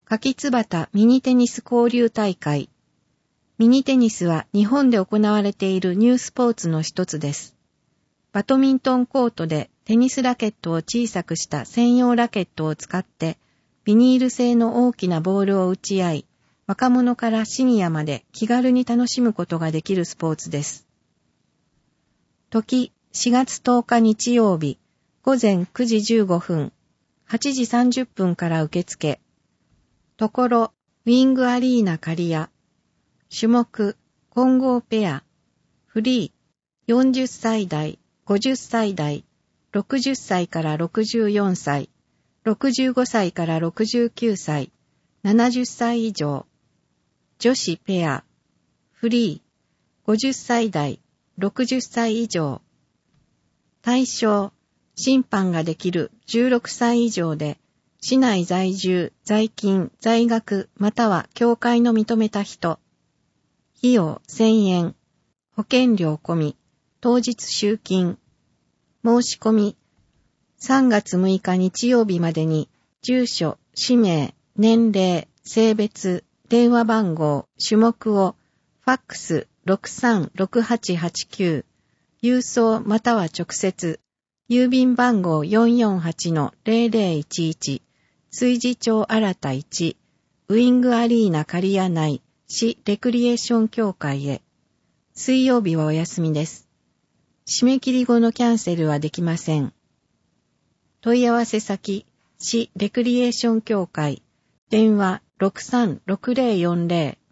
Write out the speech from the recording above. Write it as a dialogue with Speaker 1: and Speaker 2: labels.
Speaker 1: 柿椿ミニテニス交流大会。ミニテニスは日本で行われているニュースポーツの一つです。バドミントンコートでテニスラケットを小さくした専用ラケットを使ってビニール製の大きなボールを打ち合い、若者からシニアまで気軽に楽しむことができるスポーツです。時4月10日日曜日午前9時15分、8時30分から受付。ところウィングアリーナ刈谷。種目混合ペア。フリー40歳代、50歳代、60歳から64歳、65歳から69歳、70歳以上。女子ペア。フリー50歳代、60歳以上。対象、審判ができる16歳以上で、市内在住、在勤、在学、または協会の認めた人。費用1000円。保険料込み。当日集金。申し込み。3月6日日曜日までに、住所、氏名、年齢、性別、電話番号、種目を、ファックス 636889、郵送または直接、郵便番号 448-0011、炊事町新田1、ウィングアリーナ刈谷内、市レクリエーション協会へ。水曜日はお休みです。締め切り後のキャンセルはできません。問い合わせ先、市レクリエーション協会、電話 636040